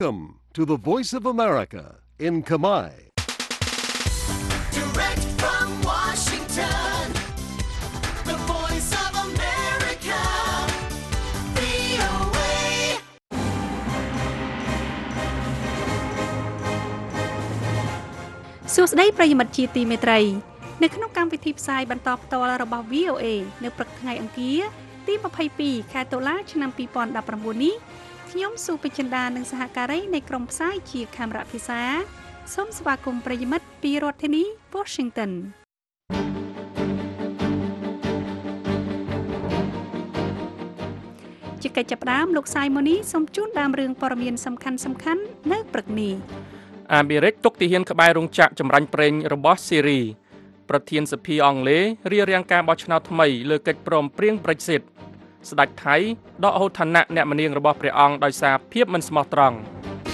Welcome to the Voice of America in Khmer. Direct from Washington, the Voice of America, VOA. សួស្តីប្រិយមិត្តជាទីមេត្រីនៅក្នុងកម្មវិធីផ្សាយបន្តផ្ទាល់របស់ VOA នៅព្រឹកថ្ងៃអង្គារទី22ខែតុលាឆ្នាំ2019នេះខ្ញុំស៊ូពេជ្រចិន្តានិងសហការីនៃក្រុមផ្សាយជាខេមរៈភាសាសូមស្វាគមន៍ប្រិយមិត្តពីរដ្ឋធានី Washington ជាកិច្ចចាប់ផ្ដើមលោកសាយម៉ូនីសូមជូនដើមរឿងព័ត៌មានសំខាន់ៗនៅព្រឹកនេះអាមេរិកទុកទាហានក្បែររោងចក្រចម្រាញ់ប្រេងរបស់ស៊ីរីប្រធានសភាអង់គ្លេសរៀបរៀងការបោះឆ្នោតថ្មីលើកិច្ចព្រមព្រៀង Brexit ស្ដេចថៃដកហូតឋានៈអ្នកម្នាងរបស់ព្រះអង្គដោយសារភាពមិនស្មោះត្រង់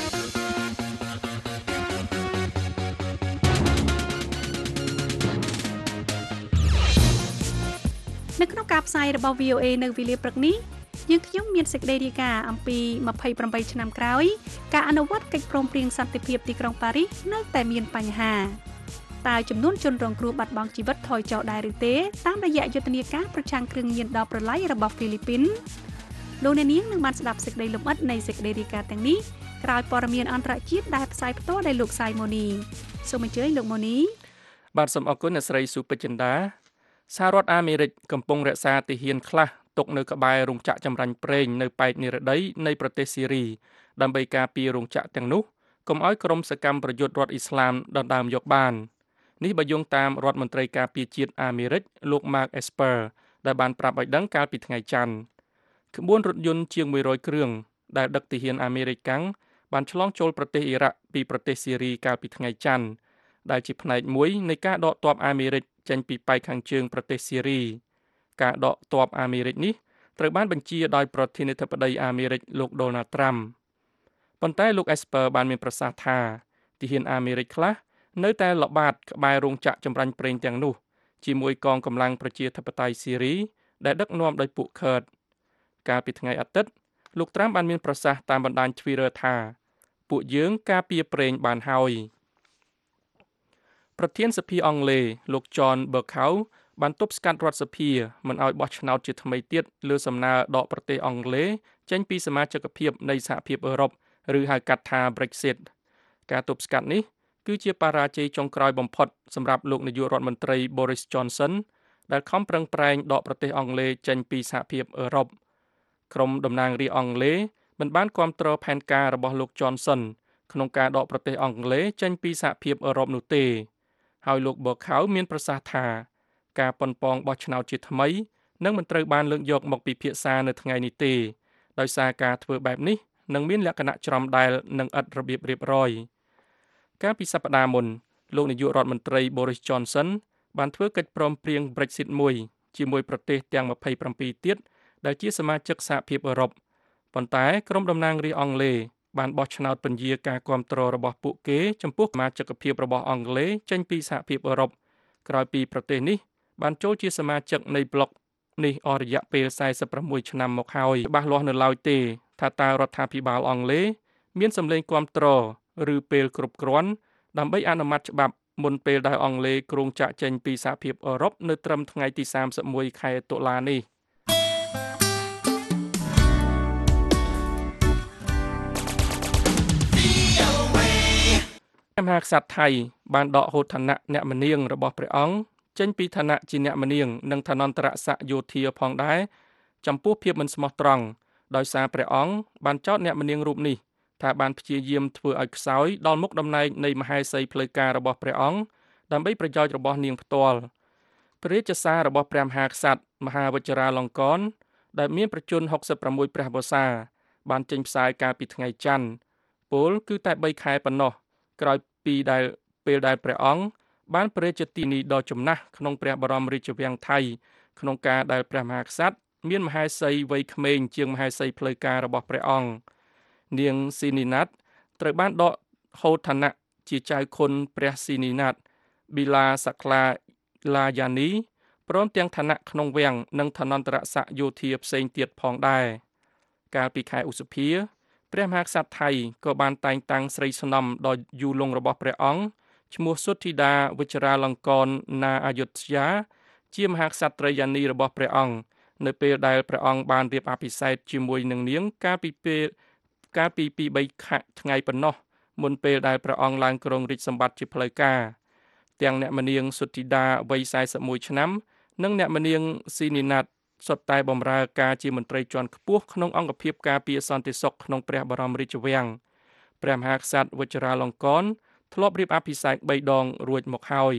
នៅក្នុងការផ្សាយរបស់ VOA នៅវេលាព្រឹកនេះយើងខ្ញុំមានសេចក្តីរាយការណ៍អំពី28ឆ្នាំក្រោយការអនុវត្តកិច្ចព្រមព្រៀងសន្តិភាពទីក្រុងប៉ារីសនៅតែមានបញ្ហាតើចំនួនជនរងគ្រោះបាត់បង់ជីវិតថយចុះដែរឬទេតាមរយៈយុទ្ធនាការប្រឆាំងគ្រឿងញៀនដល់ប្រឡាយរបស់ហ្វីលីពីនលោកអ្នកនាងនឹងបានស្ដាប់សេចក្តីលម្អិតនៃសេចក្តីរាយការណ៍ទាំងនេះក្រោយព័ត៌មានអន្តរជាតិដែលផ្សាយផ្ទាល់ដោយលោកសាយម៉ូនីសូមអញ្ជើញលោកម៉ូនីបាទសូមអរគុណអ្នកស្រីស៊ូពេជ្រចិន្តាសហរដ្ឋអាមេរិកកំពុងរក្សាទាហានខ្លះទុកនៅក្បែររោងចក្រចម្រាញ់ប្រេងនៅប៉ែកនិរតីនៃប្រទេសស៊ីរីដើម្បីការពាររោងចក្រទាំងនោះកុំឲ្យក្រុមសកម្មប្រយុទ្ធរដ្ឋអ៊ីស្លាមដណ្ដើមយកបាននេះបើយោងតាមរដ្ឋមន្ត្រីការពារជាតិអាមេរិកលោក Mark Esper ដែលបានប្រាប់ឲ្យដឹងកាលពីថ្ងៃច័ន្ទក្បួនរថយន្តជាង100គ្រឿងដែលដឹកទាហានអាមេរិកកាំងបានឆ្លងចូលប្រទេសអ៊ីរ៉ាក់ពីប្រទេសស៊ីរីកាលពីថ្ងៃច័ន្ទដែលជាផ្នែកមួយនៃការដកទ័ពអាមេរិកចេញពីប៉ែកខាងជើងប្រទេសស៊ីរីការដកទ័ពអាមេរិកនេះត្រូវបានបញ្ជាដោយប្រធានាធិបតីអាមេរិកលោក Donald Trump ប៉ុន្តែលោក Esper បានមានប្រសាសន៍ថាទាហានអាមេរិកខ្លះនៅតែល្បាតក្បែររោងចក្រចម្រាញ់ប្រេងទាំងនោះជាមួយកងកម្លាំងប្រជាធិបតេយ្យស៊ីរីដែលដឹកនាំដោយពួកខឺតកាលពីថ្ងៃអាទិត្យលោក Trump បានមានប្រសាសន៍តាមបណ្ដាញ Twitter ថាពួកយើងការពារប្រេងបានហើយប្រធានសភាអង់គ្លេសលោក John Bercow បានទប់ស្កាត់រដ្ឋសភាមិនឲ្យបោះឆ្នោតជាថ្មីទៀតលើសំណើដកប្រទេសអង់គ្លេសចេញពីសមាជិកភាពនៃសហភាពអឺរ៉ុបឬហៅកាត់ថា Brexit ការទប់ស្កាត់នេះគឺជាបរាជ័យចុងក្រោយបំផុតសម្រាប់លោកនាយករដ្ឋមន្ត្រី Boris Johnson ដែលខំប្រឹងប្រែងដកប្រទេសអង់គ្លេសចេញពីសហភាពអឺរ៉ុបក្រុមតំណាងរាស្ត្រអង់គ្លេសមិនបានគាំទ្រផែនការរបស់លោក Johnson ក្នុងការដកប្រទេសអង់គ្លេសចេញពីសហភាពអឺរ៉ុបនោះទេហើយលោក Bercow មានប្រសាសន៍ថាការប៉ុនប៉ងបោះឆ្នោតជាថ្មីនឹងមិនត្រូវបានលើកយកមកពិភាក្សានៅថ្ងៃនេះទេដោយសារការធ្វើបែបនេះនឹងមានលក្ខណៈច្រំដែលនិងឥតរបៀបរៀបរយកាលពីសប្តាហ៍មុនលោកនាយករដ្ឋមន្ត្រី Boris Johnson បានធ្វើកិច្ចព្រមព្រៀង Brexit មួយជាមួយប្រទេសទាំង27ទៀតដែលជាសមាជិកសហភាពអឺរ៉ុបប៉ុន្តែក្រុមតំណាងរាស្ត្រអង់គ្លេសបានបោះឆ្នោតពន្យាការគាំទ្ររបស់ពួកគេចំពោះសមាជិកភាពរបស់អង់គ្លេសចេញពីសហភាពអឺរ៉ុបក្រោយពីប្រទេសនេះបានចូលជាសមាជិកនៃប្លុកនេះអស់រយៈពេល46ឆ្នាំមកហើយច្បាស់លាស់នៅឡើយទេថាតើរដ្ឋាភិបាលអង់គ្លេសមានសម្លេងគាំទ្រឬពេលគ្រប់គ្រាន់ដើម្បីអនុម័តច្បាប់មុនពេលដែលអង់គ្លេសគ្រោងចាកចេញពីសហភាពអឺរ៉ុបនៅត្រឹមថ្ងៃទី31ខែតុលានេះមហាក្សត្រថៃបានដកហូតឋានៈអ្នកម្នាងរបស់ព្រះអង្គចេញពីឋានៈជាអ្នកម្នាងនិងឋានន្តរស័ក្តិយោធាផងដែរចំពោះភាពមិនស្មោះត្រង់ដោយសារព្រះអង្គបានចោទអ្នកម្នាងរូបនេះថាបានព្យាយាមធ្វើឲ្យខ្សោយដល់មុខតំណែងនៃមហេសីផ្លូវការរបស់ព្រះអង្គដើម្បីប្រយោជន៍របស់នាងផ្ទាល់ព្រះរាជសាររបស់ព្រះមហាក្សត្រមហាវជ្ជរាលង្កនដែលមានប្រជជន66ព្រះវស្សាបានចេញផ្សាយកាលពីថ្ងៃច័ន្ទពលគឺតែ3ខែប៉ុណ្ណោះក្រោយពីពេលដែលព្រះអង្គបានព្រះរាជទានីដ៏ចំណាស់ក្នុងព្រះបរមរាជវាំងថៃក្នុងការដែលព្រះមហាក្សត្រមានមហេសីវ័យក្មេងជាងមហេសីផ្លូវការរបស់ព្រះអង្គនាងស៊ីនីណាតត្រូវបានដកហូតឋានៈជាចៅខុនព្រះស៊ីនីណាតប៊ីឡាសាក្លាឡាយ៉ានីព្រមទាំងឋានៈក្នុងវាំងនិងឋានន្តរស័ក្តិយោធាផ្សេងទៀតផងដែរកាលពីខែឧសភាព្រះមហាក្សត្រថៃក៏បានតែងតាំងស្រីស្នំដ៏យូរលង់របស់ព្រះអង្គឈ្មោះសុទ្ធធីតាវិជ្ជរាលង្កនណាអយុធ្យាជាមហាក្សត្រីយានីរបស់ព្រះអង្គនៅពេលដែលព្រះអង្គបានរៀបអភិសេកជាមួយនឹងនាងកាលពី2-3 ខែថ្ងៃប៉ុណ្ណោះមុនពេលដែលព្រះអង្គឡើងគ្រងរាជ្យសម្បត្តិជាផ្លូវការទាំងអ្នកមនាងសុទ្ធធីតាវ័យ41ឆ្នាំនិងអ្នកមនាងស៊ីនីណាតសុទ្ធតែបម្រើការជាមន្ត្រីជាន់ខ្ពស់ក្នុងអង្គភាពការពារសន្តិសុខក្នុងព្រះបរមរាជវាំងព្រះមហាក្សត្រវជ្ជរាលង្កនធ្លាប់រៀបអភិសេក3 ដងរួចមកហើយ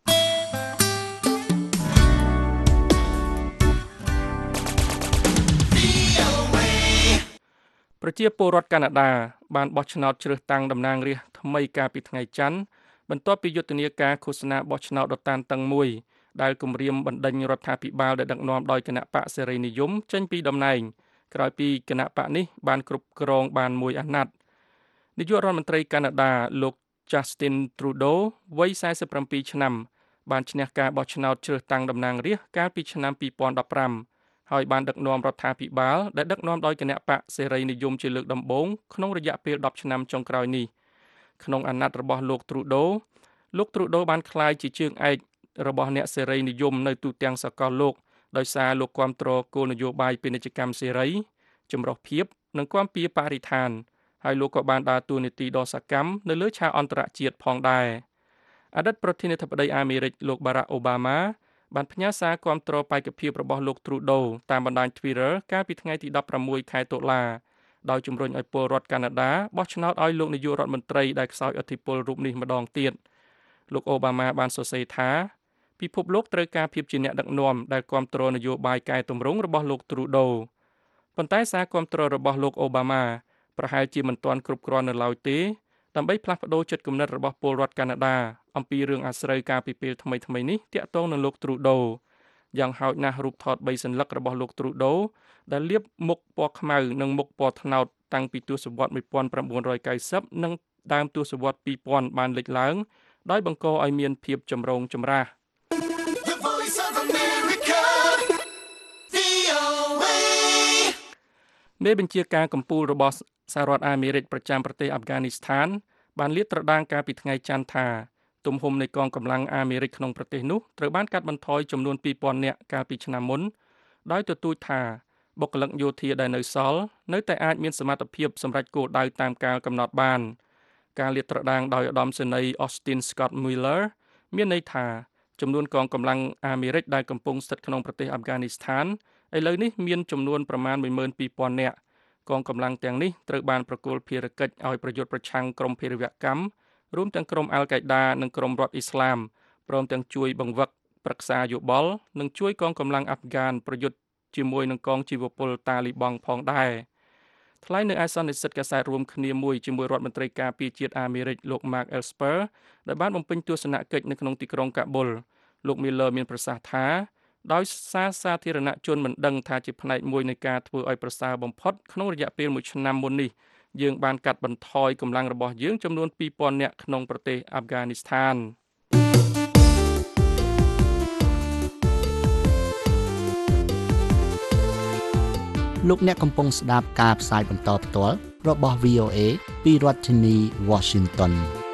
ប្រជាពលរដ្ឋកាណាដាបានបោះឆ្នោតជ្រើសតាំងតំណាងរាស្ត្រថ្មីកាលពីថ្ងៃច័ន្ទបន្ទាប់ពីយុទ្ធនាការឃោសនាបោះឆ្នោតដ៏តានតឹងមួយដែលគម្រាមបណ្ដេញរដ្ឋាភិបាលដែលដឹកនាំដោយគណៈបកសេរីនិយមចេញពីតំណែងក្រោយពីគណៈបកនេះបានគ្រប់គ្រងបានមួយអាណត្តិនាយករដ្ឋមន្ត្រីកាណាដាលោក Justin Trudeau វ័យ47ឆ្នាំបានឈ្នះការបោះឆ្នោតជ្រើសតាំងតំណាងរាស្ត្រកាលពីឆ្នាំ2015ហើយបានដឹកនាំរដ្ឋាភិបាលដែលដឹកនាំដោយគណៈបកសេរីនិយមជាលើកដំបូងក្នុងរយៈពេល10ឆ្នាំចុងក្រោយនេះក្នុងអាណត្តិរបស់លោក Trudeau បានក្លាយជាជើងឯករបស់អ្នកសេរីនិយមនៅទូទាំងសកលលោកដោយសារលោកគាំទ្រគោលនយោបាយពាណិជ្ជកម្មសេរីចម្រុះភាពនិងគាំពារបរិស្ថានហើយលោកក៏បានដើរតួនាទីដ៏សកម្មនៅលើឆាកអន្តរជាតិផងដែរអតីតប្រធានាធិបតីអាមេរិកលោក Barack Obama បានផ្ញើសារគាំទ្របេក្ខភាពរបស់លោក Trudeau តាមបណ្ដាញ Twitter កាលពីថ្ងៃទី16 ខែតុលាដោយជំរុញឲ្យពលរដ្ឋកាណាដាបោះឆ្នោតឲ្យលោកនាយករដ្ឋមន្ត្រីដែលខ្សោយឥទ្ធិពលរូបនេះម្ដងទៀតលោកអូបាម៉ាបានសរសេរថាពិភពលោកត្រូវការភាពជាអ្នកដឹកនាំដែលគាំទ្រនយោបាយកែតម្រង់របស់លោក Trudeau ប៉ុន្តែសារគាំទ្ររបស់លោកអូបាម៉ាប្រហែលជាមិនទាន់គ្រប់គ្រាន់នៅឡើយទេដើម្បីផ្លាស់ប្ដូរចិត្តគំនិតរបស់ពលរដ្ឋកាណាដាអំពីរឿងអាស្រូវការពីពេលថ្មីៗនេះទាក់ទងនឹងលោក Trudeau យ៉ាងហោចណាស់រូបថត3សន្លឹករបស់លោក Trudeau ដែលលាបមុខពណ៌ខ្មៅនិងមុខពណ៌ត្នោតតាំងពីទសវត្សរ៍1990និងដើមទសវត្សរ៍2000បានលេចឡើងដោយបង្កឲ្យមានភាពចម្រូងចម្រាសមេបញ្ជាការកំពូលរបស់សហរដ្ឋអាមេរិកប្រចាំប្រទេសអាហ្វហ្គានីស្ថានបានលាតត្រដាងកាលពីថ្ងៃច័ន្ទថាទំហំនៃកងកម្លាំងអាមេរិកក្នុងប្រទេសនោះត្រូវបានកាត់បន្ថយចំនួន 2000 នាក់កាលពីឆ្នាំមុនដោយទទូចថាបុគ្គលិកយោធាដែលនៅសល់នៅតែអាចមានសមត្ថភាពសម្រេចគោលដៅតាមកាលកំណត់បានការលាតត្រដាងដោយឧត្តមសេនីយ៍ Austin Scott Miller មានន័យថាចំនួនកងកម្លាំងអាមេរិកដែលកំពុងស្ថិតក្នុងប្រទេសអាហ្វហ្គានីស្ថានឥឡូវនេះមានចំនួនប្រមាណ 12,000 នាក់កងកម្លាំងទាំងនេះត្រូវបានប្រគល់ភារកិច្ចឲ្យប្រយុទ្ធប្រឆាំងក្រុមភេរវកម្មរួមទាំងក្រុមអាល់កៃដានិងក្រុមរដ្ឋអ៊ីស្លាមព្រមទាំងជួយបង្វឹកប្រឹក្សាយោបល់និងជួយកងកម្លាំងអាហ្វហ្គានប្រយុទ្ធជាមួយនឹងកងជីវពលតាលីបង់ផងដែរថ្លែងនៅឯសន្និសីទកាសែតរួមគ្នាមួយជាមួយរដ្ឋមន្ត្រីការពារជាតិអាមេរិកលោក Mark Esper ដែលបានបំពេញទស្សនកិច្ចនៅក្នុងទីក្រុងកាប៊ុលលោក Miller មានប្រសាសន៍ថាដោយសារសាធារណជនមិនដឹងថាជាផ្នែកមួយនៃការធ្វើឲ្យប្រសើរបំផុតក្នុងរយៈពេល1ឆ្នាំមុននេះយើងបានកាត់បន្ថយកម្លាំងរបស់យើងចំនួន 2000 នាក់ក្នុងប្រទេសអាហ្វហ្គានីស្ថានលោកអ្នកកំពុងស្ដាប់ការផ្សាយបន្តផ្ទាល់របស់ VOA ពីរដ្ឋធានី Washington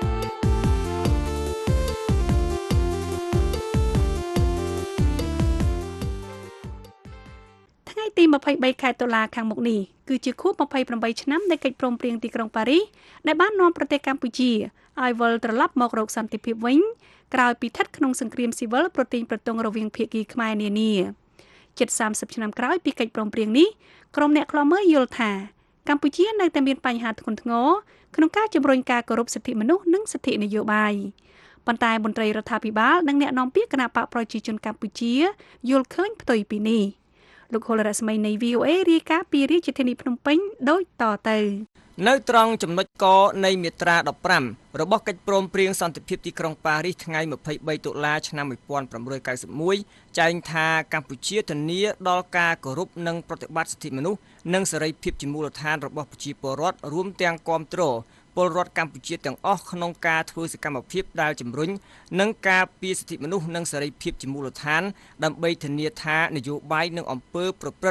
ទី23ខែតុលាខាងមុខនេះគឺជាខួប28ឆ្នាំនៃកិច្ចព្រមព្រៀងទីក្រុងប៉ារីសដែលបាននាំប្រទេសកម្ពុជាឲ្យវិលត្រឡប់មករកសន្តិភាពវិញក្រោយពីស្ថិតក្នុងសង្គ្រាមស៊ីវិលប្រទីងប្រទង់រវាងភាគីខ្មែរនានាជិត30ឆ្នាំក្រោយពីកិច្ចព្រមព្រៀងនេះក្រុមអ្នកខ្លាំមើលយល់ថាកម្ពុជានៅតែមានបញ្ហាធ្ងន់ធ្ងរក្នុងការជំរុញការគោរពសិទ្ធិមនុស្សនិងសិទ្ធិនយោបាយប៉ុន្តែមន្ត្រីរដ្ឋាភិបាលនិងអ្នកនាំពាក្យគណៈបកប្រជាជនកម្ពុជាយល់ឃើញផ្ទុយពីនេះលោកហុលរស្មីនៃ VOA រាយការណ៍ពីរាជធានីភ្នំពេញដូចតទៅនៅត្រង់ចំណុចកនៃមាត្រា15របស់កិច្ចព្រមព្រៀងសន្តិភាពទីក្រុងប៉ារីសថ្ងៃ23តុលាឆ្នាំ1991ចែងថាកម្ពុជាធានាដល់ការគោរពនិងប្រតិបត្តិសិទ្ធិមនុស្សនិងសេរីភាពជាមូលដ្ឋានរបស់ប្រជាពលរដ្ឋរួមទាំងគាំទ្រពលរដ្ឋកម្ពុជាទាំងអស់ក្នុងការធ្វើសកម្មភាពដែលជំរុញនិងការពារសិទ្ធិមនុស្សនិងសេរីភាពជាមូលដ្ឋានដើម្បីធានាថានយោបាយនិងអំពើប្រព្រឹត្ត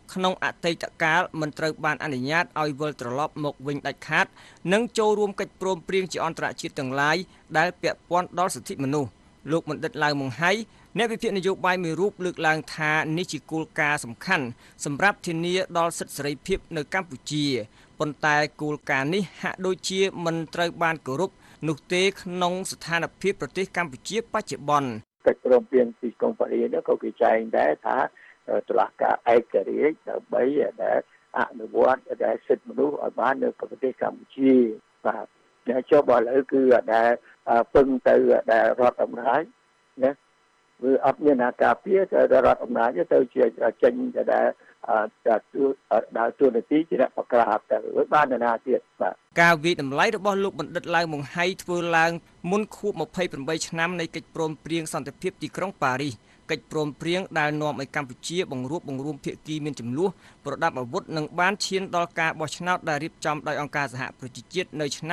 ក្នុងអតីតកាលមិនត្រូវបានអនុញ្ញាតឲ្យវិលត្រឡប់មកវិញដាច់ខាតនិងចូលរួមកិច្ចព្រមព្រៀងជាអន្តរជាតិទាំងឡាយដែលពាក់ព័ន្ធដល់សិទ្ធិមនុស្សលោកបណ្ឌិតឡៅម៉ុងហៃអ្នកវិភាគនយោបាយមួយរូបលើកឡើងថានេះជាគោលការណ៍សំខាន់សម្រាប់ធានាដល់សិទ្ធិសេរីភាពនៅកម្ពុជាប៉ុន្តែគោលការណ៍នេះហាក់ដូចជាមិនត្រូវបានគោរពនោះទេក្នុងស្ថានភាពប្រទេសកម្ពុជាបច្ចុប្បន្នកិច្ចព្រមព្រៀងទីក្រុងប៉ារីសនោះក៏គេចែងដែរថាតុលាការឯករាជ្យដើម្បីដែលអនុវត្តដែលសិទ្ធិមនុស្សឲ្យបាននៅប្រទេសកម្ពុជាបាទអ្នកចុះបើឥឡូវគឺដែលពឹងទៅដែលរដ្ឋអំណាចណាវាអត់មានអាការពារទៅរដ្ឋអំណាចទៅជាចេញដែលទូនាទីជាអ្នកប្រក្រាបទៅបានណាទៀតបាទការវិតម្លៃរបស់លោកបណ្ឌិតឡៅម៉ុងហៃធ្វើឡើងមុនខួប28ឆ្នាំនៃកិច្ចព្រមព្រៀងសន្តិភាពទីក្រុងប៉ារីសកិច្ចព្រមព្រៀងដែលនាំឲ្យកម្ពុជាបង្រួមភាគីមានចំនួនប្រដាប់អាវុធនិងបានឈានដល់ការបោះឆ្នោតដែលរៀបចំដោយអង្គការសហប្រជាជាតិនៅឆ្នាំ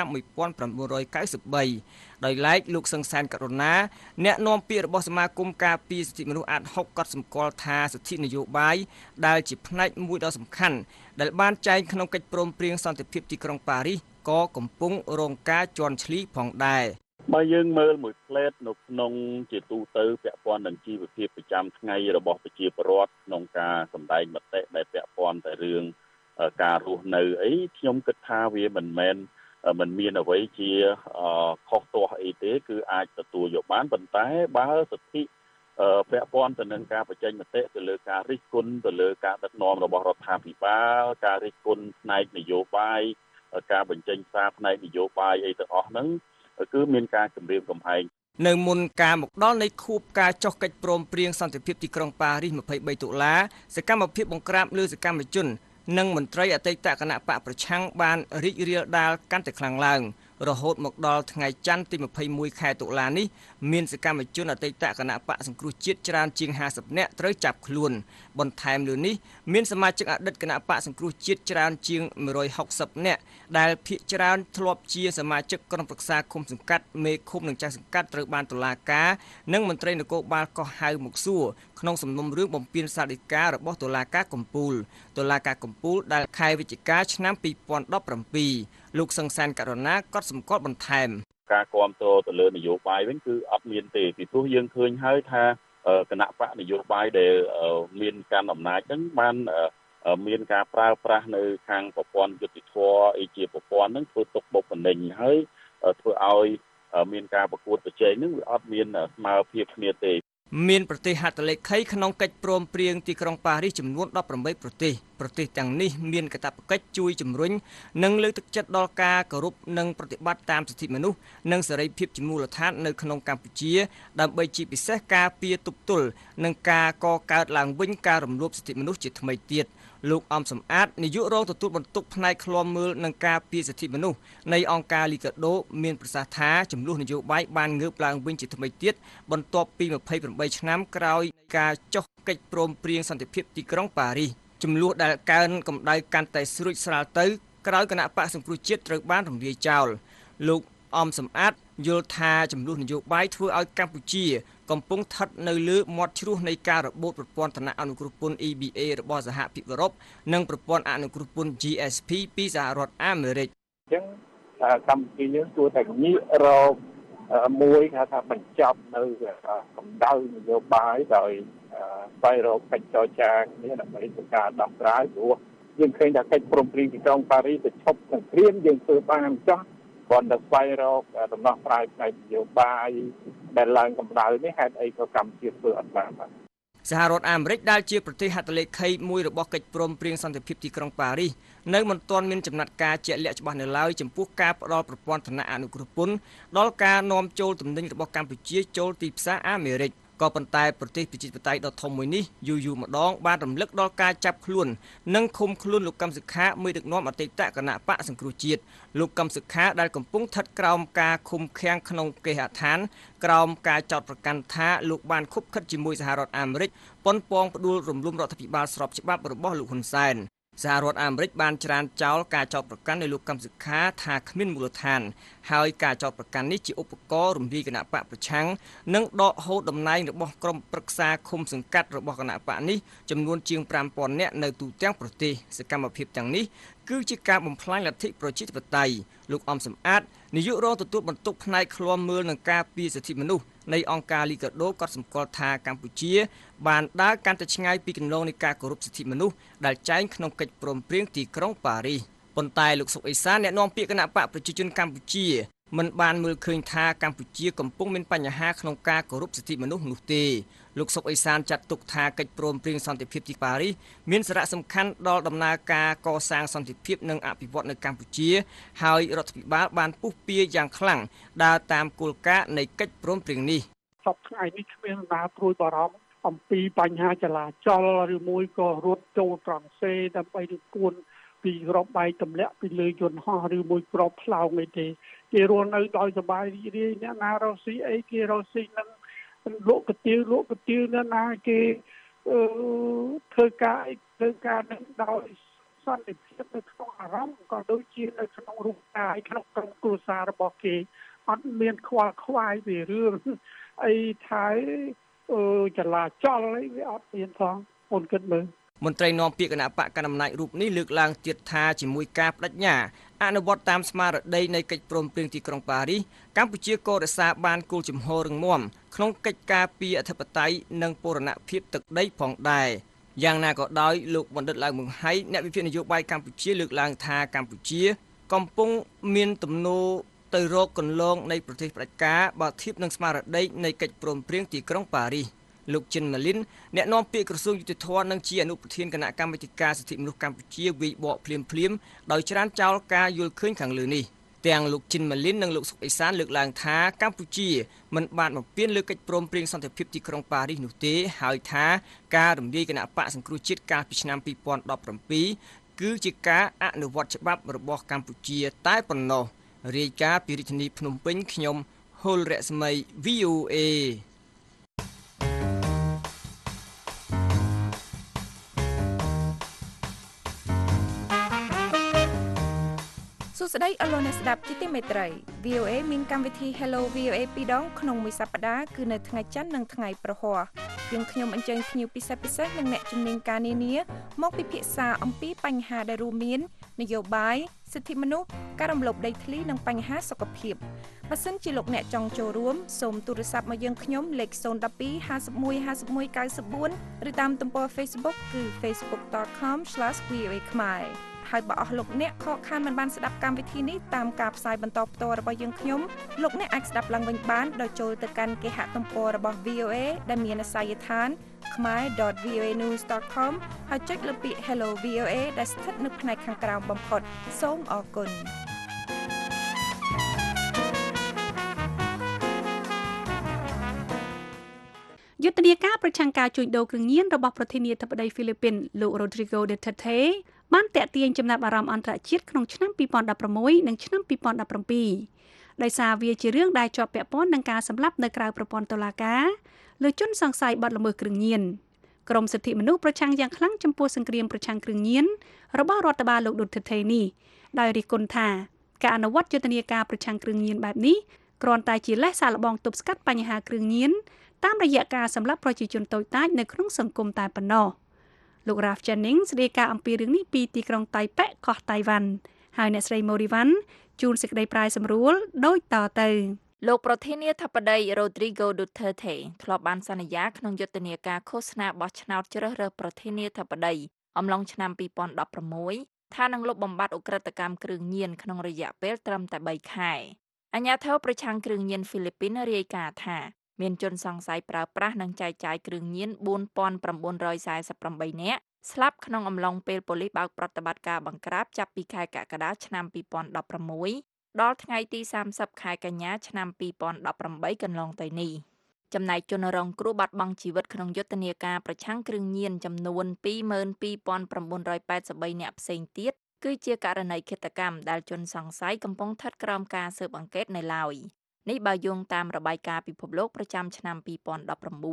1993ដោយឡែកលោកសឹងសានករុណាអ្នកនាំពាក្យរបស់សមាគមការពារសិទ្ធិមនុស្សអាត60ក៏សម្គាល់ថាសិទ្ធិនយោបាយដែលជាផ្នែកមួយដ៏សំខាន់ដែលបានចែងក្នុងកិច្ចព្រមព្រៀងសន្តិភាពទីក្រុងប៉ារីសក៏កំពុងរងការជន់ឈ្លីផងដែរបើយើងមើលមួយផ្លែតនៅក្នុងជាទូទៅពាក់ព័ន្ធនឹងជីវភាពប្រចាំថ្ងៃរបស់ប្រជាពលរដ្ឋក្នុងការសម្ដែងមតិដែលពាក់ព័ន្ធតែរឿងការរស់នៅអីខ្ញុំគិតថាវាមិនមានអ្វីជាខុសទាស់អីទេគឺអាចទទួលយកបានប៉ុន្តែបើសិទ្ធិពាក់ព័ន្ធទៅនឹងការបញ្ចេញមតិទៅលើការរិះគន់ទៅលើការដឹកនាំរបស់រដ្ឋាភិបាលការរិះគន់ផ្នែកនយោបាយការបញ្ចេញសារផ្នែកនយោបាយអីទាំងអស់ហ្នឹងគឺមានការគម្រាមកំហែងនៅមុនការមកដល់នៃខួបការចុះកិច្ចព្រមព្រៀងសន្តិភាពទីក្រុងប៉ារីស23តុលាសកម្មភាពបង្ក្រាបលើសកម្មជននិងមន្ត្រីអតីតគណៈបកប្រឆាំងបានរីករាលដាលកាន់តែខ្លាំងឡើងរហូតមកដល់ថ្ងៃច័ន្ទទី21ខែតុលានេះមានសកម្មជនអតីតគណៈបកសង្គ្រោះជាតិច្រើនជាង50នាក់ត្រូវចាប់ខ្លួនបន្ថែមលើនេះមានសមាជិកអតីតគណៈបកសង្គ្រោះជាតិច្រើនជាង160នាក់ដែលភាគច្រើនធ្លាប់ជាសមាជិកក្រុមប្រឹក្សាឃុំសង្កាត់មេឃុំនិងចៅសង្កាត់ត្រូវបានតុលាការនិងមន្ត្រីនគរបាលកោះហៅមកសួរក្នុងសំណុំរឿងបំពានសាលដីការបស់តុលាការកំពូលដែលខែវិច្ឆិកាឆ្នាំ2017លោកសង្សានករុណាក៏សម្គាល់បន្ថែមការគ្រប់គ្រងទៅលើនយោបាយវិញគឺអត់មានទេពីព្រោះយើងឃើញហើយថាគណៈបកនយោបាយដែលមានកាន់អំណាចហ្នឹងបានមានការប្រើប្រាស់នៅខាងប្រព័ន្ធយុតិធធអីជាប្រព័ន្ធហ្នឹងធ្វើទុកបុកម្នេញហើយធ្វើឲ្យមានការប្រកួតប្រជែងហ្នឹងវាអត់មានស្មើភាពគ្នាទេមានប្រទេសហត្ថលេខីក្នុងកិច្ចព្រមព្រៀងទីក្រុងប៉ារីសចំនួន18ប្រទេសទាំងនេះមានកាតព្វកិច្ចជួយជំរុញនិងលើកទឹកចិត្តដល់ការគោរពនិងប្រតិបត្តិតាមសិទ្ធិមនុស្សនិងសេរីភាពជាមូលដ្ឋាននៅក្នុងកម្ពុជាដើម្បីជាពិសេសការពារទប់ទល់និងការកកើតឡើងវិញការរំលោភសិទ្ធិមនុស្សជាថ្មីទៀតលោកអំសំអាតនាយករងទទួលបន្ទុកផ្នែកឃ្លាំមើលនិងការពារសិទ្ធិមនុស្សនៃអង្គការលីកាដូមានប្រសាសន៍ថាចំនួននយោបាយបានងើបឡើងវិញជាថ្មីទៀតបន្ទាប់ពី28ឆ្នាំក្រោយការចុះកិច្ចព្រមព្រៀងសន្តិភាពទីក្រុងប៉ារីសចំនួនដែលកើនកម្ដៅកាន់តែស្រួចស្រាលទៅក្រោយគណៈបកសង្គ្រោះជាតិត្រូវបានរំលាយចោលលោកអំសំអាតយល់ថាចំនួននយោបាយធ្វើឲ្យកម្ពុជាកំពុងស្ថិតនៅលើមាត់ជ្រោះនៃការរបូតប្រព័ន្ធឋានៈអនុគ្រោះពន្ធ EBA របស់សហភាពអឺរ៉ុបនិងប្រព័ន្ធអនុគ្រោះពន្ធ GSP ពីសហរដ្ឋអាមេរិកអញ្ចឹងកម្ពុជាយើងគួរតែងាករកមួយថាបញ្ចប់នៅកម្ដៅនយោបាយដោយស្វែងរកកិច្ចចរចាគ្នាដើម្បីធ្វើការដោះស្រាយព្រោះយើងឃើញថាកិច្ចព្រមព្រៀងទីក្រុងប៉ារីសទៅឈប់សង្គ្រាមយើងធ្វើបានអញ្ចឹងគាត់ទៅស្វែងរកដំណោះស្រាយផ្នែកនយោបាយដែលឡើងកម្ដៅនេះហេតុអីក៏កម្ពុជាធ្វើអត់បានបាទសហរដ្ឋអាមេរិកដែលជាប្រទេសហត្ថលេខីមួយរបស់កិច្ចព្រមព្រៀងសន្តិភាពទីក្រុងប៉ារីសនៅមិនទាន់មានចំណាត់ការជាក់លាក់ច្បាស់នៅឡើយចំពោះការផ្ដល់ប្រព័ន្ធឋានៈអនុគ្រោះពន្ធដល់ការនាំចូលទំនិញរបស់កម្ពុជាចូលទីផ្សារអាមេរិកក៏ប៉ុន្តែប្រទេសប្រជាធិបតេយ្យដ៏ធំមួយនេះយូរម្ដងបានរំលឹកដល់ការចាប់ខ្លួននិងឃុំខ្លួនលោកកឹមសុខាមេដឹកនាំអតីតគណៈបកសង្គ្រោះជាតិលោកកឹមសុខាដែលកំពុងស្ថិតក្រោមការឃុំឃាំងក្នុងគេហដ្ឋានក្រោមការចោទប្រកាន់ថាលោកបានខុបខិតជាមួយសហរដ្ឋអាមេរិកប៉ុនប៉ងផ្ដួលរំលំរដ្ឋាភិបាលស្របច្បាប់របស់លោកហ៊ុនសែនសហរដ្ឋអាមេរិកបានច្រានចោលការចោទប្រកាន់នៃលោកកឹមសុខាថាគ្មានមូលដ្ឋានហើយការចោទប្រកាន់នេះជាឧបករណ៍រំលាយគណៈបកប្រឆាំងនិងដកហូតតំណែងរបស់ក្រុមប្រឹក្សាឃុំសង្កាត់របស់គណៈបកនេះចំនួនជាង 5000 នាក់នៅទូទាំងប្រទេសសកម្មភាពទាំងនេះគឺជាការបំផ្លាញលទ្ធិប្រជាធិបតេយ្យលោកអំសំអាតនាយករងទទួលបន្ទុកផ្នែកឃ្លាំមើលនិងការពារសិទ្ធិមនុស្សនៃអង្គការលីកាដូក៏សម្គាល់ថាកម្ពុជាបានដើរកាន់តែឆ្ងាយពីគន្លងនៃការគោរពសិទ្ធិមនុស្សដែលចែងក្នុងកិច្ចព្រមព្រៀងទីក្រុងប៉ារីសប៉ុន្តែលោកសុកអេសានអ្នកនាំពាក្យគណៈបកប្រជាជនកម្ពុជាមិនបានមើលឃើញថាកម្ពុជាកំពុងមានបញ្ហាក្នុងការគោរពសិទ្ធិមនុស្សនោះទេលោកសុកអេសានចាត់ទុកថាកិច្ចព្រមព្រៀងសន្តិភាពទីប៉ារីសមានសារៈសំខាន់ដល់ដំណើរការកសាងសន្តិភាពនិងអភិវឌ្ឍនៅកម្ពុជាហើយរដ្ឋាភិបាលបានពុះពៀយ៉ាងខ្លាំងដើរតាមគោលការណ៍នៃកិច្ចព្រមព្រៀងនេះសពថ្ងៃនេះគ្មានណាព្រួយបារម្ភអំពីបញ្ហាចលាចលឬមួយក៏រត់ចូលត្រង់សេដើម្បីរគួនពីរបែកទម្លាក់ពីលើយន្តហោះឬមួយក្របផ្លោងអីទេគេរស់នៅដោយសប្បាយរីករាយអ្នកណារស់ស៊ីអីគេរស់ស៊ីនឹងលក់កាទៀវអ្នកណាគេធ្វើការនឹងដោយសន្តិភាពនៅក្នុងអារម្មណ៍ក៏ដូចជានៅក្នុងរូបកាយក្នុងក្រុមគ្រួសាររបស់គេអត់មានខ្វល់ខ្វាយពីរឿងអីថាចលាចលអីវាអត់មានផងអូនគិតមើលមន្ត្រីនាំពាក្យគណៈបកកណ្ដាលអំណាចរូបនេះលើកឡើងទៀតថាជាមួយការបដិញ្ញាអនុវត្តតាមស្មារតីនៃកិច្ចព្រមព្រៀងទីក្រុងប៉ារីសកម្ពុជាក៏រក្សាបានគោលជំហររឹងមាំក្នុងកិច្ចការពារអធិបតេយ្យនិងបូរណភាពទឹកដីផងដែរយ៉ាងណាក៏ដោយលោកបណ្ឌិតឡើងមង្ហៃអ្នកវិភាគនយោបាយកម្ពុជាលើកឡើងថាកម្ពុជាកំពុងមានទំនោរទៅរកគន្លងនៃប្រទេសផ្ដាច់ការបើធៀបនឹងស្មារតីនៃកិច្ចព្រមព្រៀងទីក្រុងប៉ារីសលោកជិនម៉ាលីនអ្នកនាំពាក្យក្រសួងយុតិធធម៌និងជាអនុប្រធានគណៈកម្មាធិការសិទ្ធិមនុស្សកម្ពុជាវិយបកភ្លាមដោយច្រានចោលការយល់ឃើញខាងលើនេះទាំងលោកជិនម៉ាលីននិងលោកសុកអេសានលើកឡើងថាកម្ពុជាមិនបានបំពានលើកិច្ចព្រមព្រៀងសន្តិភាពទីក្រុងប៉ារីសនោះទេហើយថាការរំលាយគណៈបកសង្គ្រោះជាតិកាលពីឆ្នាំ2017គឺជាការអនុវត្តច្បាប់របស់កម្ពុជាតែប៉ុណ្ណោះរាយការណ៍ពីរាជធានីភ្នំពេញខ្ញុំហុលរស្មី VOA សួស្តីអរលោកអ្នកស្ដាប់ជាទីមេត្រី VOA មានកម្មវិធី Hello VOA ពីរដងក្នុងមួយសប្តាហ៍គឺនៅថ្ងៃច័ន្ទនិងថ្ងៃប្រហ័សយើងខ្ញុំអញ្ជើញភ្ញៀវពិសេសនិងអ្នកជំនាញការនានាមកពិភាក្សាអំពីបញ្ហាដែលរួមមាននយោបាយសិទ្ធិមនុស្សការរំលោភដីធ្លីនិងបញ្ហាសុខភាពបើសិនជាលោកអ្នកចង់ចូលរួមសូមទូរស័ព្ទមកយើងខ្ញុំលេខ012 51 51 94ឬតាមទំព័រ Facebook គឺ facebook.com/voa ខ្មែរហើយបើអស់លោកអ្នកខកខានមិនបានស្ដាប់កម្មវិធីនេះតាមការផ្សាយបន្តផ្ទាល់របស់យើងខ្ញុំលោកអ្នកអាចស្ដាប់ឡើងវិញបានដោយចូលទៅកាន់គេហទំព័ររបស់ VOA ដែលមានអាសយដ្ឋាន khmer.voanews.com ហើយចុចលើពាក្យ Hello VOA ដែលស្ថិតនៅផ្នែកខាងក្រោមបំផុតសូមអរគុណយុទ្ធនាការប្រឆាំងការជួញដូរគ្រឿងញៀនរបស់ប្រធានាធិបតីហ្វីលីពីនលោក Rodrigo Duterte បានទាក់ទាញចំណាប់អារម្មណ៍អន្តរជាតិក្នុងឆ្នាំ2016និងឆ្នាំ2017ដោយសារវាជារឿងដែលជាប់ពាក់ព័ន្ធនឹងការសម្លាប់នៅក្រៅប្រព័ន្ធតុលាការលើជនសង្ស័យបទល្មើសគ្រឿងញៀនក្រមសិទ្ធិមនុស្សប្រឆាំងយ៉ាងខ្លាំងចំពោះសង្គ្រាមប្រឆាំងគ្រឿងញៀនរបស់រដ្ឋបាលលោក Duterte នេះដោយរិះគន់ថាការអនុវត្តយុទ្ធនាការប្រឆាំងគ្រឿងញៀនបែបនេះគ្រាន់តែជាលេសសាកល្បងទប់ស្កាត់បញ្ហាគ្រឿងញៀនតាមរយៈការសម្លាប់ប្រជាជនតូចតាចនៅក្នុងសង្គមតែប៉ុណ្ណោះលោក Ralph Jennings ស្រាយការណ៍អំពីរឿងនេះពីទីក្រុងតៃប៉េកោះតៃវ៉ាន់ហើយអ្នកស្រី Morivan ជួនសេចក្តីប្រាយសម្រួលដូចតទៅលោកប្រធានាធិបតី Rodrigo Duterte ធ្លាប់បានសន្យាក្នុងយុទ្ធនាការឃោសនាបោះឆ្នោតជ្រើសរើសប្រធានាធិបតីអំឡុងឆ្នាំ2016ថានឹងលុបបំបាត់ឧក្រិដ្ឋកម្មគ្រឿងញៀនក្នុងរយៈពេលត្រឹមតែ3ខែអាជ្ញាធរប្រឆាំងគ្រឿងញៀនហ្វីលីពីនរាយការណ៍ថាមានជនសង្ស័យប្រើប្រាស់និងចែកចាយគ្រឿងញៀន4948នាក់ស្លាប់ក្នុងអំឡុងពេលប៉ូលីសបើកប្រតិបត្តិការបង្ក្រាបចាប់ពីខែកក្កដាឆ្នាំ2016ដល់ថ្ងៃទី30ខែកញ្ញាឆ្នាំ2018កន្លងទៅនេះចំណែកជនរងគ្រោះបាត់បង់ជីវិតក្នុងយុទ្ធនាការប្រឆាំងគ្រឿងញៀនចំនួន22983នាក់ផ្សេងទៀតគឺជាករណីឃាតកម្មដែលជនសង្ស័យកំពុងស្ថិតក្រោមការស៊ើបអង្កេតនៅឡើយនេះបើយោងតាមរបាយការណ៍ពិភពលោកប្រចាំឆ្នាំ2019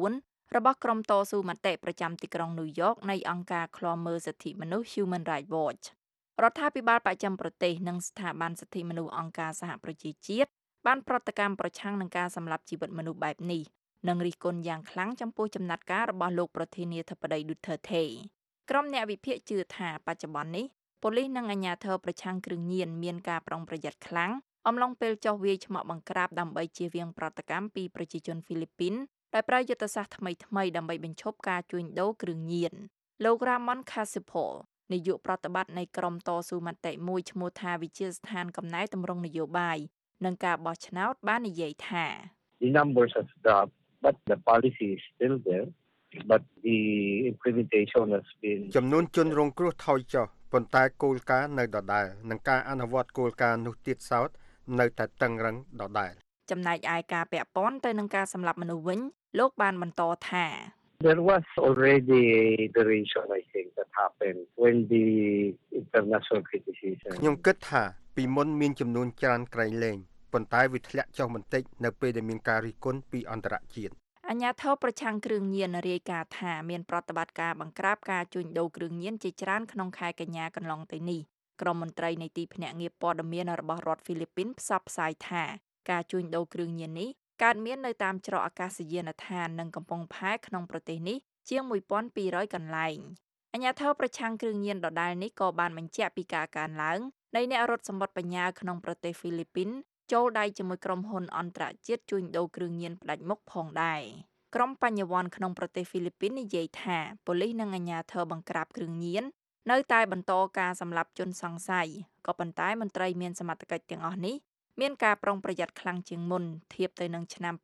របស់ក្រុមតស៊ូមតិប្រចាំទីក្រុងញូវយ៉កនៃអង្គការឃ្លាំមើលសិទ្ធិមនុស្ស Human Rights Watch រដ្ឋាភិបាលបច្ចឹមប្រទេសនិងស្ថាប័នសិទ្ធិមនុស្សអង្គការសហប្រជាជាតិបានប្រតិកម្មប្រឆាំងនឹងការសម្លាប់ជីវិតមនុស្សបែបនេះនិងរិះគន់យ៉ាងខ្លាំងចំពោះចំណាត់ការរបស់លោកប្រធានាធិបតី Duterte ក្រុមអ្នកវិភាគជឿថាបច្ចុប្បន្ននេះប៉ូលីសនិងអាជ្ញាធរប្រឆាំងគ្រឿងញៀនមានការប្រុងប្រយ័ត្នខ្លាំងអំឡុងពេលចុះវាយឆ្មក់បង្ក្រាបដើម្បីជៀសវាងប្រតិកម្មពីប្រជាជនហ្វីលីពីនដែលប្រើយុទ្ធសាស្ត្រថ្មីៗដើម្បីបញ្ឈប់ការជួញដូរគ្រឿងញៀនលោក Ramon Casipol នាយកប្រតិបត្តិនៃក្រុមតស៊ូមតិមួយឈ្មោះថាវិជាស្ថានកំណែតម្រង់នយោបាយនិងការបោះឆ្នោតបាននិយាយថា The numbers have dropped but the policy is still there but the implementation has been ចំនួនជនរងគ្រោះថយចុះប៉ុន្តែគោលការណ៍នៅដដែលនិងការអនុវត្តគោលការណ៍នោះទៀតសោតនៅតែតឹងរឹងដដែលចំណែកឯការពាក់ព័ន្ធទៅនឹងការសម្លាប់មនុស្សវិញលោកបានបន្តថា There was already a iteration I think that happened when the international criticism ខ្ញុំគិតថាពីមុនមានចំនួនច្រើនក្រៃលែងប៉ុន្តែវាធ្លាក់ចុះបន្តិចនៅពេលដែលមានការរិះគន់ពីអន្តរជាតិអាជ្ញាធរប្រឆាំងគ្រឿងញៀនរាយការណ៍ថាមានប្រតិបត្តិការបង្ក្រាបការជួញដូរគ្រឿងញៀនជាច្រើនក្នុងខែកញ្ញាកន្លងទៅនេះក្រុមមន្ត្រីនៃទីភ្នាក់ងារព័ត៌មានរបស់រដ្ឋហ្វីលីពីនផ្សព្វផ្សាយថាការជួញដូរគ្រឿងញៀននេះកើតមាននៅតាមច្រកអាកាសយានដ្ឋាននិងកំពង់ផែក្នុងប្រទេសនេះជាង 1200 កន្លែងអាជ្ញាធរប្រឆាំងគ្រឿងញៀនដដែលនេះក៏បានបញ្ជាក់ពីការកើនឡើងនៃអ្នករត់សម្បត្តិបញ្ញាក្នុងប្រទេសហ្វីលីពីនចូលដៃជាមួយក្រុមហ៊ុនអន្តរជាតិជួញដូរគ្រឿងញៀនផ្ដាច់មុខផងដែរក្រុមបញ្ញវន្តក្នុងប្រទេសហ្វីលីពីននិយាយថាប៉ូលីសនិងអាជ្ញាធរបង្ក្រាបគ្រឿងញៀននៅតែបន្តការសម្លាប់ជនសង្ស័យក៏ប៉ុន្តែមន្ត្រីមានសមត្ថកិច្ចទាំងអស់នេះមានការប្រុងប្រយ័ត្នខ្លាំងជាងមុនធៀបទៅនឹងឆ្នាំ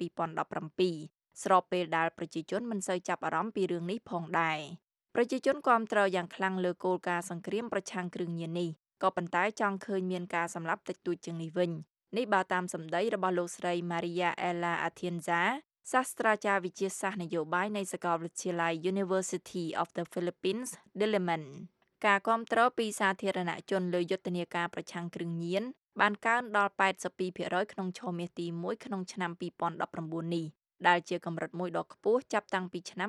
2017 ស្របពេលដែលប្រជាជនមិនសូវចាប់អារម្មណ៍ពីរឿងនេះផងដែរប្រជាជនគាំទ្រយ៉ាងខ្លាំងលើគោលការណ៍សង្គ្រាមប្រឆាំងគ្រឿងញៀននេះក៏ប៉ុន្តែចង់ឃើញមានការសម្លាប់តិចតួចជាងនេះវិញនេះបើតាមសម្ដីរបស់លោកស្រី Maria Ella Atienza សាស្ត្រាចារ្យវិទ្យាសាស្ត្រនយោបាយនៃសាកលវិទ្យាល័យ University of the Philippines Diliman ការគាំទ្រពីសាធារណជនលើយុទ្ធនាការប្រឆាំងគ្រឿងញៀនបានកើនដល់ 82% ក្នុងឆមាសទី1ក្នុងឆ្នាំ2019នេះដែលជាកម្រិតមួយដ៏ខ្ពស់ចាប់តាំងពីឆ្នាំ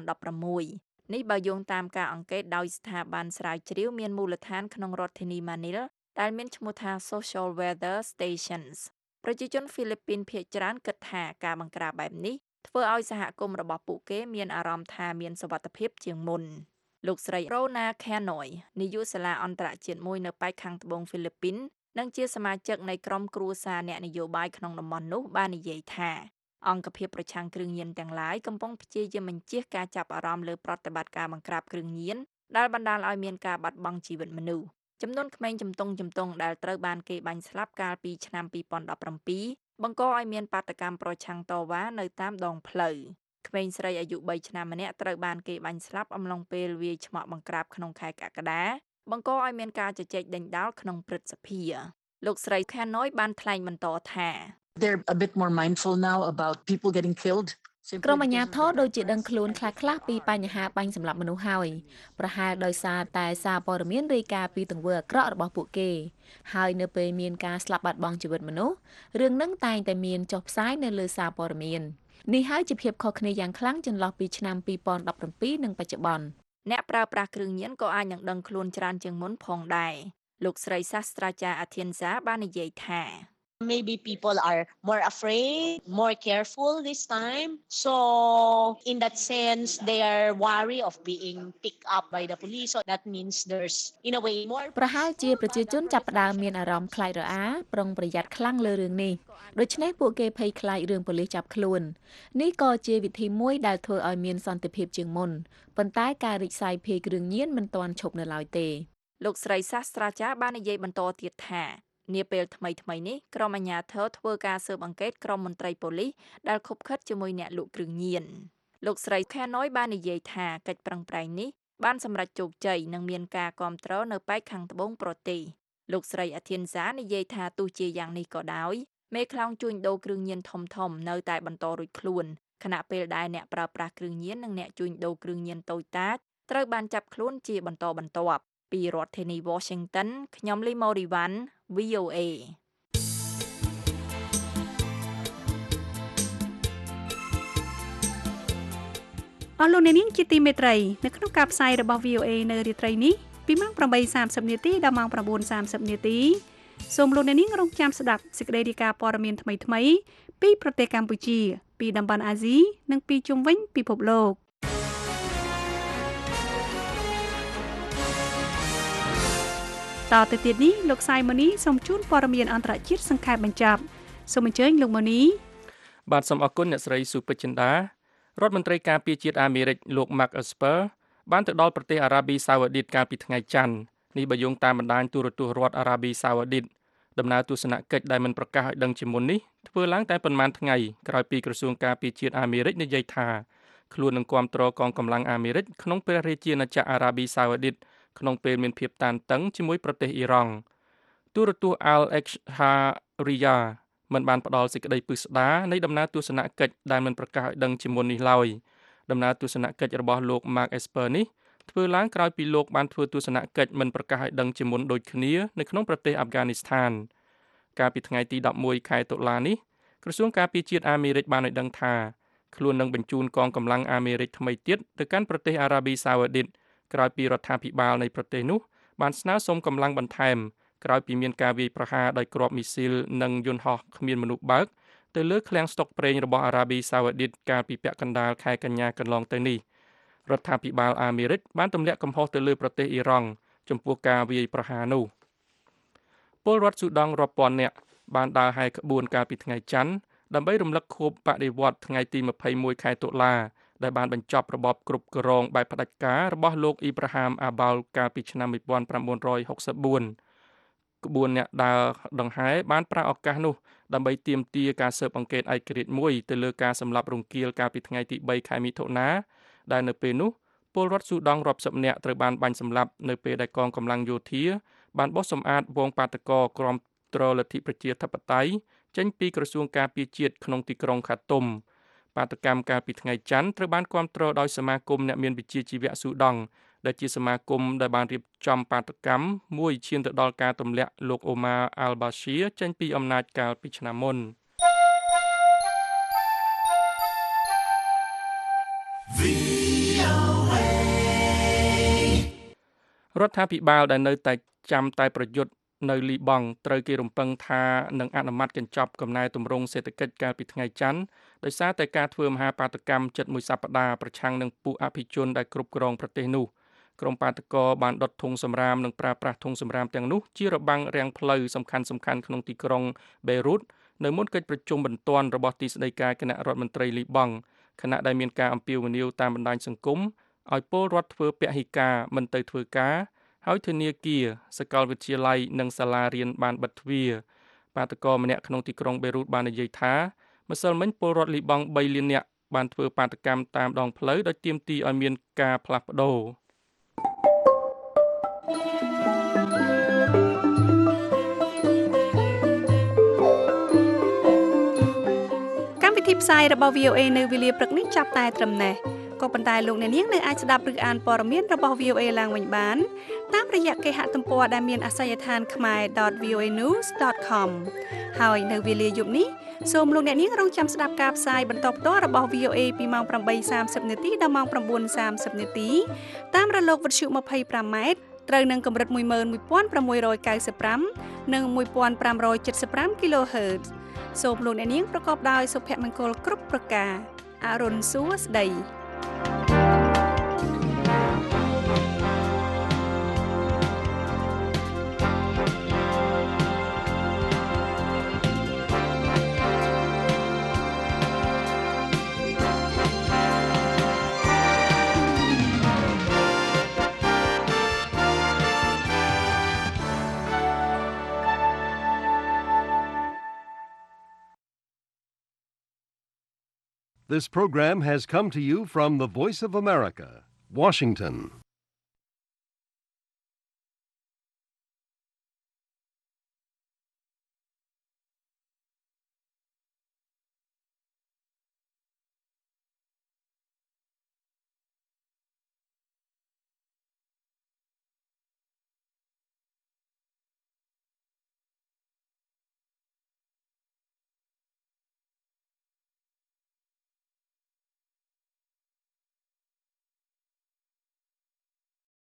2016 នេះបើយោងតាមការអង្កេតដោយស្ថាប័នស្រាវជ្រាវមានមូលដ្ឋានក្នុងរដ្ឋធានី Manila ដែលមានឈ្មោះថា Social Weather Stations ប្រជាជនហ្វីលីពីនភាគច្រើនគិតថាការបង្ក្រាបបែបនេះធ្វើឲ្យសហគមន៍របស់ពួកគេមានអារម្មណ៍ថាមានសុវត្ថិភាពជាងមុនលោកស្រី Rona Canoy នាយកសាលាអន្តរជាតិមួយនៅប៉ែកខាងត្បូងហ្វីលីពីននិងជាសមាជិកនៃក្រុមគ្រួសារអ្នកនយោបាយក្នុងតំបន់នោះបាននិយាយថាអង្គភាពប្រឆាំងគ្រឿងញៀនទាំងឡាយកំពុងព្យាយាមបញ្ជៀសការចាប់អារម្មណ៍លើប្រតិបត្តិការបង្ក្រាបគ្រឿងញៀនដែលបណ្ដាលឲ្យមានការបាត់បង់ជីវិតមនុស្សចំនួនក្មេងជំទង់ដែលត្រូវបានគេបាញ់ស្លាប់កាលពីឆ្នាំ 2017 បង្កឲ្យមានបាតកម្មប្រឆាំងតវ៉ានៅតាមដងផ្លូវក្មេងស្រីអាយុ 3 ឆ្នាំម្នាក់ត្រូវបានគេបាញ់ស្លាប់អំឡុងពេលវាយឆ្មក់បង្ក្រាបក្នុងខែកក្កដាបង្កឲ្យមានការជជែកដេញដោលក្នុងព្រឹទ្ធសភាលោកស្រី Khanoy បានថ្លែងបន្តថា They're a bit more mindful now about people getting killed. ក្រុមអាជ្ញាធរដូចជាដឹងខ្លួនខ្លះៗពីបញ្ហាបាញ់សម្លាប់មនុស្សហើយប្រហែលដោយសារតែសារព័ត៌មានរាយការណ៍ពីទង្វើអាក្រក់របស់ពួកគេហើយនៅពេលមានការស្លាប់បាត់បង់ជីវិតមនុស្សរឿងនឹងតែងតែមានចុះផ្សាយនៅលើសារព័ត៌មាននេះហើយជាភាពខុសគ្នាយ៉ាងខ្លាំងចន្លោះពីឆ្នាំ 2017 និងបច្ចុប្បន្នអ្នកប្រើប្រាស់គ្រឿងញៀនក៏អាចនឹងដឹងខ្លួនច្រើនជាងមុនផងដែរលោកស្រីសាស្ត្រាចារ្យ Atienza បាននិយាយថា Maybe people are more afraid, more careful this time. So, in that sense, they are wary of being picked up by the police. So that means there's, in a way, more. ប្រហែលជាប្រជាជនចាប់ផ្ដើមមានអារម្មណ៍ខ្លាចរអាប្រុងប្រយ័ត្នខ្លាំងលើរឿងនេះដូច្នេះពួកគេភ័យខ្លាចរឿងប៉ូលីសចាប់ខ្លួននេះក៏ជាវិធីមួយដែលធ្វើឲ្យមានសន្តិភាពជាងមុនប៉ុន្តែការរិះសាយភាយគ្រឿងញៀនមិនទាន់ឈប់នៅឡើយទេលោកស្រីសាស្ត្រាចារ្យបាននិយាយបន្តទៀតថានាពេលថ្មីនេះក្រុមអាជ្ញាធរធ្វើការស៊ើបអង្កេតក្រុមមន្ត្រីប៉ូលីសដែលខុបខិតជាមួយអ្នកលក់គ្រឿងញៀនលោកស្រី Khanoy បាននិយាយថាកិច្ចប្រឹងប្រែងនេះបានសម្រេចជោគជ័យនិងមានការគាំទ្រនៅប៉ែកខាងត្បូងប្រទេសលោកស្រី Atienza និយាយថាទោះជាយ៉ាងនេះក៏ដោយមេខ្លោងជួញដូរគ្រឿងញៀនធំនៅតែបន្តរួចខ្លួនខណៈពេលដែលអ្នកប្រើប្រាស់គ្រឿងញៀននិងអ្នកជួញដូរគ្រឿងញៀនតូចតាចត្រូវបានចាប់ខ្លួនជាបន្តបន្ទាប់ពីរដ្ឋធានី Washington ខ្ញុំលីម៉ូរីវ៉ាន់ VOA អស់លោកអ្នកនាងជាទីមេត្រីនៅក្នុងការផ្សាយរបស់ VOA នៅរាត្រីនេះពីម៉ោង 8:30 នាទីដល់ម៉ោង 9:30 នាទីសូមលោកអ្នកនាងរងចាំស្ដាប់សេចក្តីរាយការណ៍ព័ត៌មានថ្មីៗពីប្រទេសកម្ពុជាពីតំបន់អាស៊ីនិងពីជុំវិញពិភពលោកតទៅទៀតនេះលោកសៃម៉ូនីសូមជូនព័ត៌មានអន្តរជាតិសង្ខេបបញ្ចប់សូមអញ្ជើញលោកម៉ូនីបាទសូមអរគុណអ្នកស្រីស៊ូពេជ្រចិន្តារដ្ឋមន្ត្រីការពារជាតិអាមេរិកលោក Mark Esper បានទៅដល់ប្រទេសអារ៉ាប៊ីសាអូឌីតកាលពីថ្ងៃច័ន្ទនេះបើយោងតាមបណ្ដាញទូរទស្សន៍រដ្ឋអារ៉ាប៊ីសាអូឌីតដំណើរទស្សនកិច្ចដែលមិនប្រកាសឲ្យដឹងជាមុននេះធ្វើឡើងតែប៉ុន្មានថ្ងៃក្រោយពីក្រសួងការពារជាតិអាមេរិកនិយាយថាខ្លួននឹងគាំទ្រកងកម្លាំងអាមេរិកក្នុងព្រះរាជាណាចក្រអារ៉ាប៊ីសាអូឌីតក្នុងពេលមានភាពតានតឹងជាមួយប្រទេសអ៊ីរ៉ង់ទូរទស្សន៍ Al Exhariyah មិនបានផ្ដល់សេចក្តីពិស្ដារនៃដំណើរទស្សនកិច្ចដែលមិនប្រកាសឲ្យដឹងជាមុននេះឡើយដំណើរទស្សនកិច្ចរបស់លោក Mark Esper នេះធ្វើឡើងក្រោយពីលោកបានធ្វើទស្សនកិច្ចមិនប្រកាសឲ្យដឹងជាមុនដូចគ្នានៅក្នុងប្រទេសអាហ្វហ្គានីស្ថានកាលពីថ្ងៃទី11ខែតុលានេះក្រសួងការពារជាតិអាមេរិកបានឲ្យដឹងថាខ្លួននឹងបញ្ជូនកងកម្លាំងអាមេរិកថ្មីទៀតទៅកាន់ប្រទេសអារ៉ាប៊ីសាអូឌីតក្រោយពីរដ្ឋាភិបាលនៃប្រទេសនោះបានស្នើសុំកម្លាំងបន្ថែមក្រោយពីមានការវាយប្រហារដោយគ្រាប់មីស៊ីលនិងយន្តហោះគ្មានមនុស្សបើកទៅលើឃ្លាំងស្តុកប្រេងរបស់អារ៉ាប៊ីសាអូឌីតកាលពីពាក់កណ្ដាលខែកញ្ញាកន្លងទៅនេះរដ្ឋាភិបាលអាមេរិកបានទម្លាក់កំហុសទៅលើប្រទេសអ៊ីរ៉ង់ចំពោះការវាយប្រហារនោះពលរដ្ឋស៊ូដង់រាប់ពាន់នាក់បានដើរហែក្បួនកាលពីថ្ងៃច័ន្ទដើម្បីរំលឹកខួបបដិវត្តន៍ថ្ងៃទី21ខែតុលាដែលបានបញ្ចប់របបគ្រប់គ្រងបែបផ្ដាច់ការរបស់លោកអ៊ីប្រាហាមអាបោលកាលពីឆ្នាំ1964ក្បួនអ្នកដើរដង្ហែបានប្រើឱកាសនោះដើម្បីទាមទារការស៊ើបអង្កេតឯករាជ្យមួយទៅលើការសម្លាប់រង្គាលកាលពីថ្ងៃទី3ខែមិថុនាដែលនៅពេលនោះពលរដ្ឋស៊ូដង់រាប់សិបនាក់ត្រូវបានបាញ់សម្លាប់នៅពេលដែលកងកម្លាំងយោធាបានបោះសម្អាតវងបាតកោក្រមត្រលទ្ធិប្រជាធិបតេយ្យចេញពីក្រសួងការពារជាតិក្នុងទីក្រុងខាតុមបាតកម្មកាលពីថ្ងៃច័ន្ទត្រូវបានគាំទ្រដោយសមាគមអ្នកមានវិជ្ជាជីវៈស៊ូដង់ដែលជាសមាគមដែលបានរៀបចំបាតកម្មមួយឈានទៅដល់ការទម្លាក់លោកអូម៉ាអាល់បាឈៀចេញពីអំណាចកាលពីឆ្នាំមុនរដ្ឋាភិបាលដែលនៅតែចាំតែប្រយុទ្ធនៅលីបង់ត្រូវគេរំពឹងថានឹងអនុម័តកញ្ចប់កំណែទម្រង់សេដ្ឋកិច្ចកាលពីថ្ងៃច័ន្ទដោយសារតែការធ្វើមហាបាតកម្មជិតមួយសប្តាហ៍ប្រឆាំងនឹងពួកអភិជនដែលគ្រប់គ្រងប្រទេសនោះក្រុមបាតកោបានដុតធុងសម្រាមនិងប្រើប្រាស់ធុងសម្រាមទាំងនោះជារបាំងរាំងផ្លូវសំខាន់ៗក្នុងទីក្រុងបេរុតនៅមុនកិច្ចប្រជុំបន្ទាន់របស់ទីស្តីការគណៈរដ្ឋមន្ត្រីលីបង់ខណៈដែលមានការអំពាវនាវតាមបណ្ដាញសង្គមឲ្យពលរដ្ឋធ្វើពហិការមិនទៅធ្វើការហើយធនាគារសាកលវិទ្យាល័យនិងសាលារៀនបានបិទទ្វារបាតកោម្នាក់ក្នុងទីក្រុងបេរុតបាននិយាយថាម្សិលមិញពលរដ្ឋលីបង់3លាននាក់បានធ្វើបាតកម្មតាមដងផ្លូវដោយទាមទារឲ្យមានការផ្លាស់ប្ដូរកម្មវិធីផ្សាយរបស់ VOA នៅវេលាព្រឹកនេះចាប់តែត្រឹមនេះក៏ប៉ុន្តែលោកអ្នកនាងនៅអាចស្ដាប់ឬអានព័ត៌មានរបស់ VOA ឡើងវិញបានតាមរយៈគេហទំព័រដែលមានអាសយដ្ឋាន khmer.voanews.com ហើយនៅវេលាយប់នេះសូមលោកអ្នកនាងរងចាំស្ដាប់ការផ្សាយបន្តផ្ទាល់របស់ VOA ពីម៉ោង 8:30 នាទីដល់ម៉ោង 9:30 នាទីតាមរលកវិទ្យុ 25M ត្រូវនឹងកម្រិត 11695 និង 1575 kHz សូមលោកអ្នកនាងប្រកបដោយសុភមង្គលគ្រប់ប្រការអរុនសួស្ដី This program has come to you from the Voice of America, Washington.